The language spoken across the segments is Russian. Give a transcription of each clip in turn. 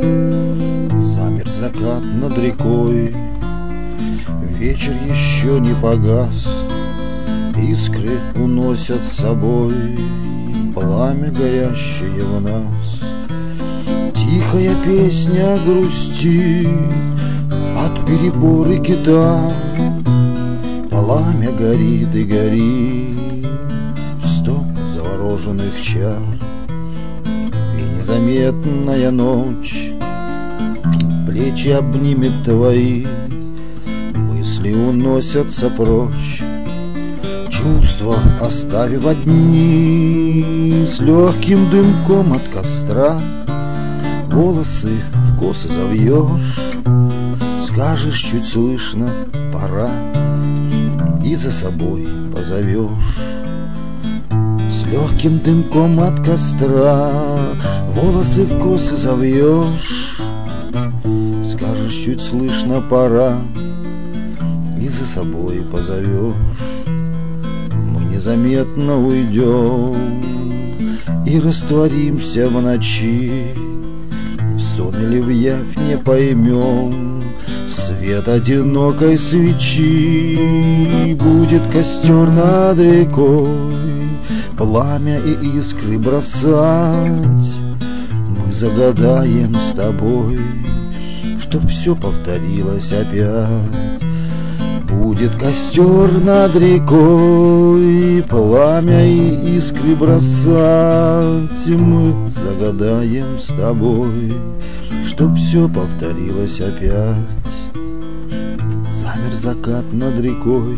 Замер закат над рекой, вечер еще не погас, искры уносят с собой пламя, горящее в нас. Тихая песня грусти от перебора гитар, пламя горит и горит, 100 завороженных чар. И незаметная ночь плечи обнимет твои, мысли уносятся прочь, чувства оставив одни, с легким дымком от костра. Волосы в косы завьешь, скажешь чуть слышно «пора», и за собой позовешь. С легким дымком от костра волосы в косы завьешь, скажешь чуть слышно «пора», и за собой позовешь. Мы незаметно уйдем и растворимся в ночи, в сон или в явь не поймем. Свет одинокой свечи будет костер над рекой, пламя и искры бросать. Мы загадаем с тобой, чтоб все повторилось опять. Будет костер над рекой, пламя и искры бросать. Мы загадаем с тобой, чтоб все повторилось опять. Замер закат над рекой,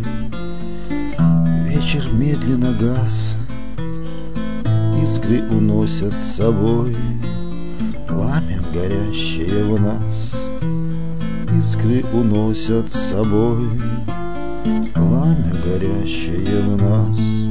вечер медленно гас, искры уносят с собой пламя, горящее в нас. Искры уносят с собой пламя, горящее в нас.